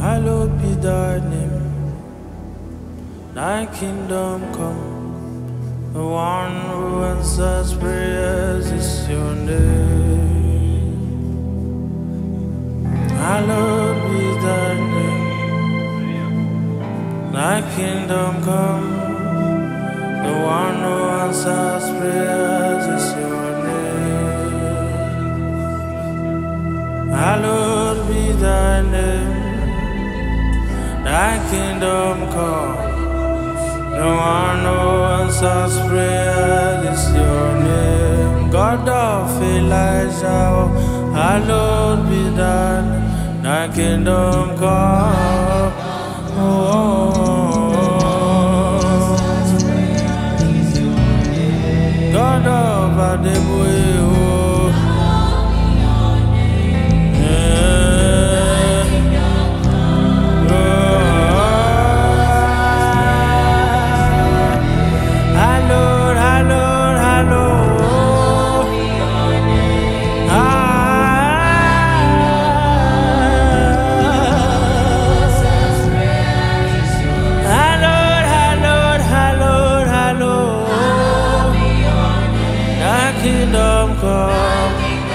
hallowed be thy name. Thy kingdom come. The one who answers prayers is your name. Hallowed be thy name. Thy kingdom come. The one who answers prayers is your name. Hallowed be thy name. Thy kingdom come. The one who answers prayers is your name. God of Elijah, hallowed be thy name. Thy kingdom come. God of Adeboye, kingdom come.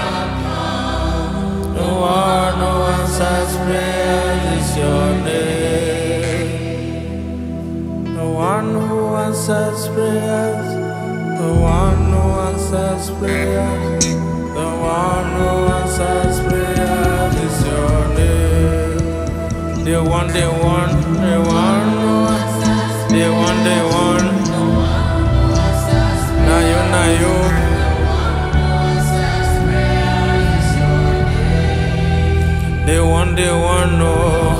The one who answers prayers is your name. The one who answers prayers. The one who answers prayers. The one who answers prayers is your name. The one, the one, the one who answers. The one, the one. Now you, now you. They want, no.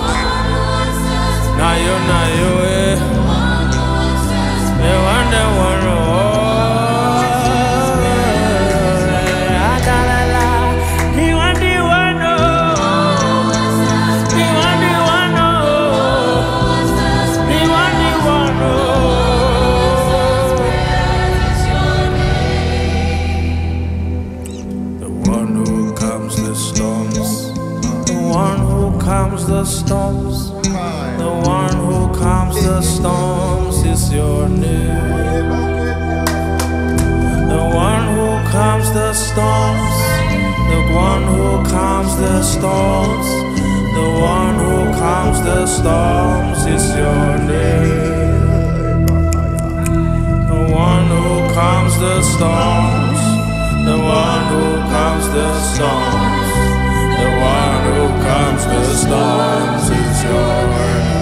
Now you, eh. They want, no. He want, no. He want, no. He want, no. The one who calms the storms. The one who calms the storms. The one who calms the storms is your name. The one who calms the storms. The one who calms the storms. The one who calms the storms is your name. The one who calms the storms. The one who calms the storms. The one who calms the storms is your name.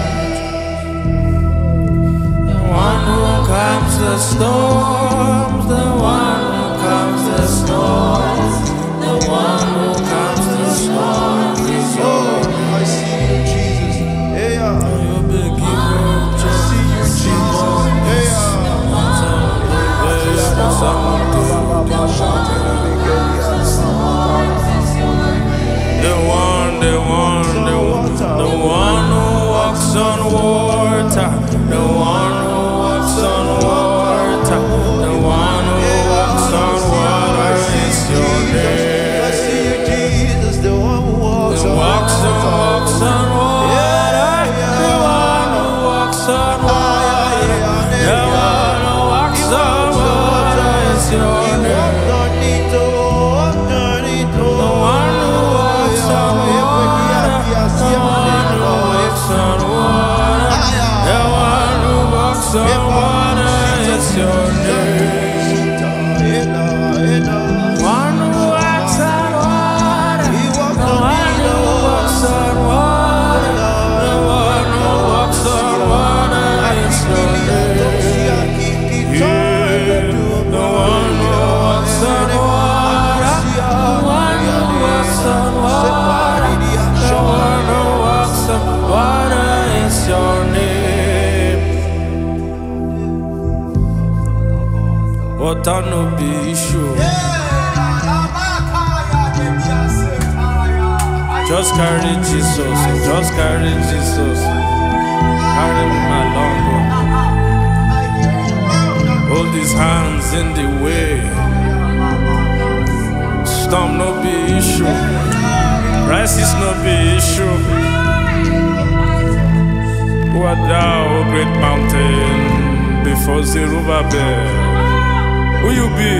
The one who calms the storms. The one who calms the storms. The one who calms the storms is your name. I see you, Jesus. Hey, you're big, I see you, Jesus. Hey, the one who walks on water. The one who walks on water. The one who walks on water is your name. I see you, Jesus. The one who walks on water. The one who walks on water. The one who walks on water is your name. The one who walks on water. The one who walks on water. The one who walks on water is your name. One who walks on water. The one who walks on water. The one who walks on water is your name. The one who walks on water. The one who walks on water. The one who walks on water is your name. Water no be issue. Just carry Jesus. Just carry Jesus. Carry my long one. Hold his hands in the way. Storm no be issue. Crisis no be issue. Who art thou, O great mountain, before Zerubbabel? Who you be?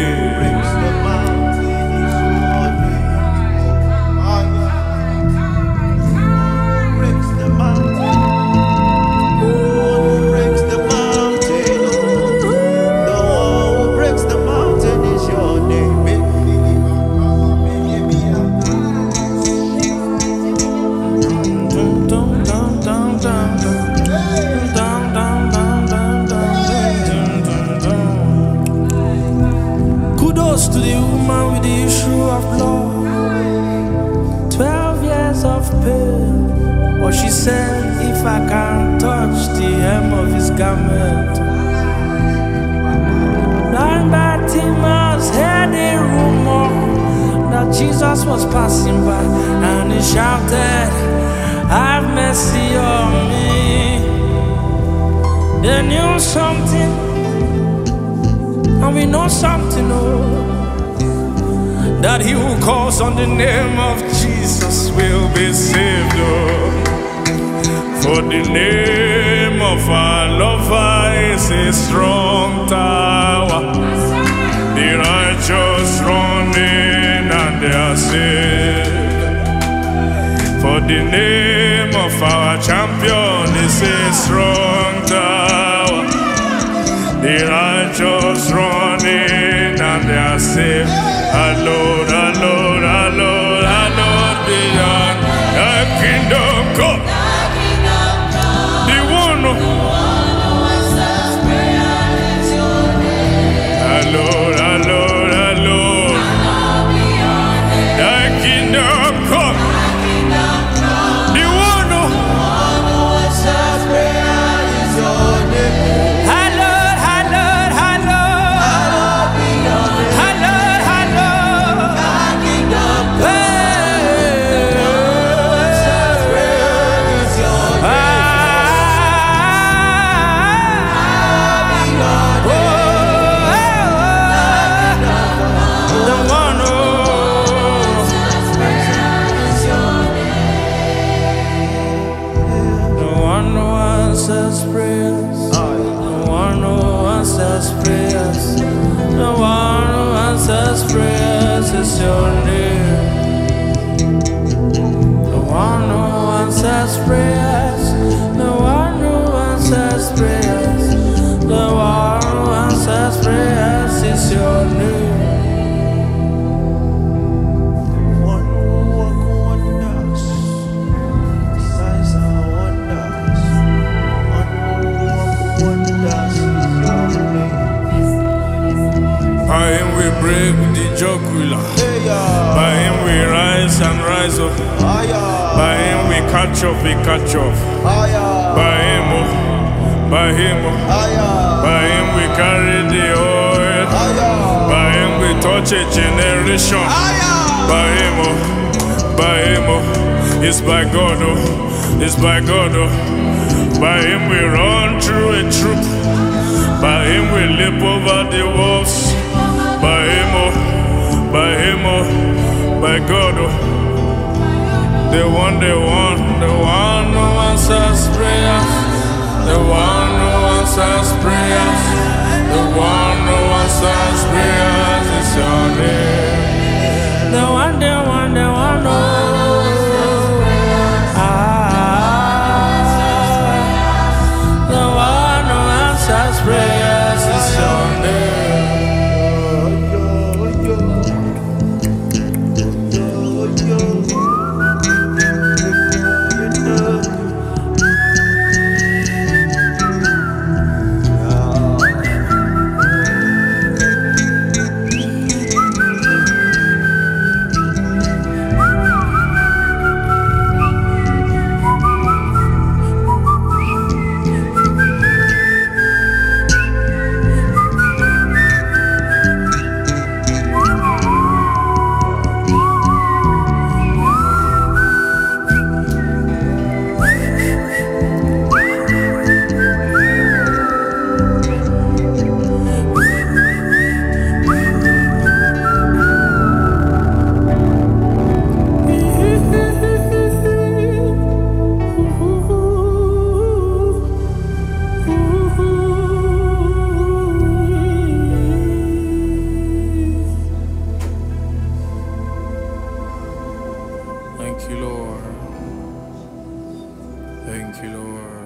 To the woman with the issue of blood, 12 years of pain. But she said, if I can touch the hem of his garment. Blind Bartimaeus heard a rumor that Jesus was passing by, and he shouted, have mercy on me. They knew something, and we know something, oh, that he who calls on the name of Jesus will be saved, oh. For the name of our lover is a strong tower. The righteous run in and they are saved. For the name of our champion is a strong tower. The righteous run in and they are saved. Hallowed, hallowed, hallowed, hallowed beyond the kingdom come. The one who answers prayer is your name. Hallowed, hallowed, hallowed, the kingdom come. The one who answers prayer is your name. Hallowed, hallowed, hallowed, hallowed, hallowed. Prayers, the one who answers prayers, the one who answers prayers is your name. The one who answers prayers, the one who answers prayers, the one who answers prayers is your name. One who works wonders, signs and wonders. By him we break the jugular. By him we rise and rise up. By him we catch up, we catch up. By him, oh, by him, oh, by him we carry the oil. By him we touch a generation. By him, oh, by him, oh, it's by God, oh, it's by God, oh. By him we run through a troop. By him we leap over the walls. By him, oh, by him, oh, by God, oh. The one who answers prayers. The one who answers prayers. The one who answers prayers is your name. The one, oh. Prayers is your name. Thank you, Lord. Thank you, Lord.